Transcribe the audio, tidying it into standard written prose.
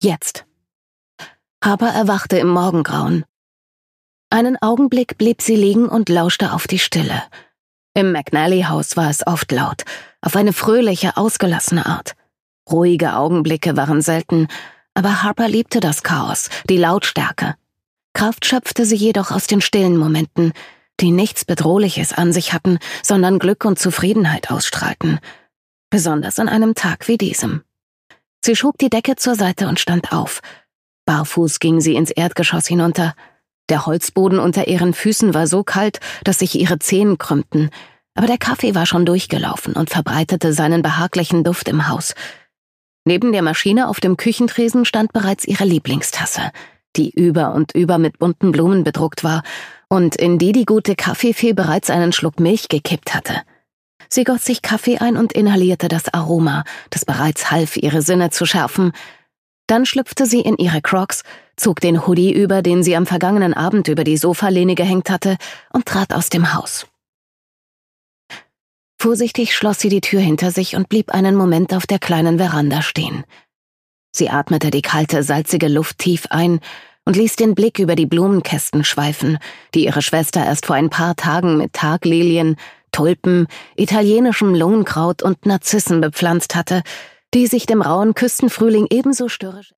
Jetzt. Harper erwachte im Morgengrauen. Einen Augenblick blieb sie liegen und lauschte auf die Stille. Im McNally-Haus war es oft laut, auf eine fröhliche, ausgelassene Art. Ruhige Augenblicke waren selten, aber Harper liebte das Chaos, die Lautstärke. Kraft schöpfte sie jedoch aus den stillen Momenten, die nichts Bedrohliches an sich hatten, sondern Glück und Zufriedenheit ausstrahlten. Besonders an einem Tag wie diesem. Sie schob die Decke zur Seite und stand auf. Barfuß ging sie ins Erdgeschoss hinunter. Der Holzboden unter ihren Füßen war so kalt, dass sich ihre Zehen krümmten, aber der Kaffee war schon durchgelaufen und verbreitete seinen behaglichen Duft im Haus. Neben der Maschine auf dem Küchentresen stand bereits ihre Lieblingstasse, die über und über mit bunten Blumen bedruckt war und in die gute Kaffeefee bereits einen Schluck Milch gekippt hatte. Sie goss sich Kaffee ein und inhalierte das Aroma, das bereits half, ihre Sinne zu schärfen. Dann schlüpfte sie in ihre Crocs, zog den Hoodie über, den sie am vergangenen Abend über die Sofalehne gehängt hatte, und trat aus dem Haus. Vorsichtig schloss sie die Tür hinter sich und blieb einen Moment auf der kleinen Veranda stehen. Sie atmete die kalte, salzige Luft tief ein und ließ den Blick über die Blumenkästen schweifen, die ihre Schwester erst vor ein paar Tagen mit Taglilien, Tulpen, italienischem Lungenkraut und Narzissen bepflanzt hatte, die sich dem rauen Küstenfrühling ebenso störrisch